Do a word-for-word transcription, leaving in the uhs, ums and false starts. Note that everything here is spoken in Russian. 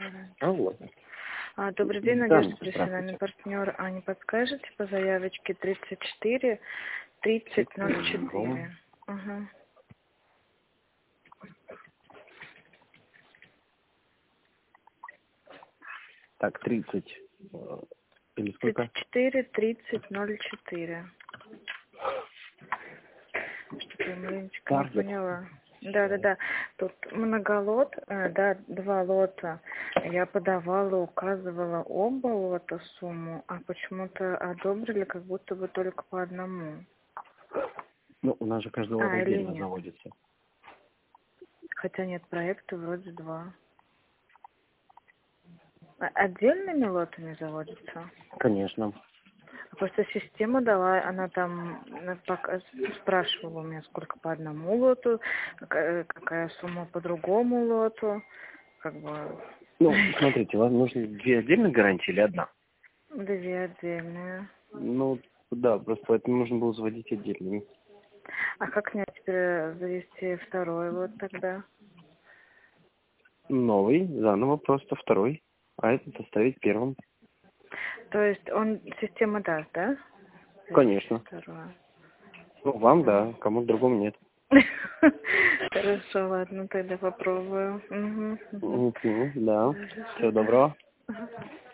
Алло. А, добрый день, Да, Надежда, здравствуйте. профессиональный партнер. А не подскажете по заявочке тридцать четыре тридцать ноль четыре? Угу. Так, тридцать. э, Или сколько? тридцать четыре тридцать ноль четыре. Что-то я маленечко не Таргет. поняла. Да-да-да. Тут многолот, э, да, два лота. Я подавала, указывала оба лота сумму, а почему-то одобрили как будто бы только по одному. Ну, у нас же каждый лот А, или отдельно нет? заводится. Хотя нет, проекта вроде два. А отдельными лотами заводится? Конечно. Просто система дала, она там э, пока спрашивала у меня, сколько по одному лоту, какая, какая сумма по другому лоту, как бы Ну, смотрите, вам нужны две отдельных гарантии или одна? две отдельные. Ну, да, просто поэтому нужно было заводить отдельными. А как мне теперь завести второй лот тогда? Новый, заново просто второй, а этот оставить первым. То есть он, система даст, да? Конечно. Второе. Ну, вам, да, кому-то другому нет. Хорошо, ладно, тогда попробую. Угу, угу. Мгм, да. Хорошо, Всего да. доброго. Ага.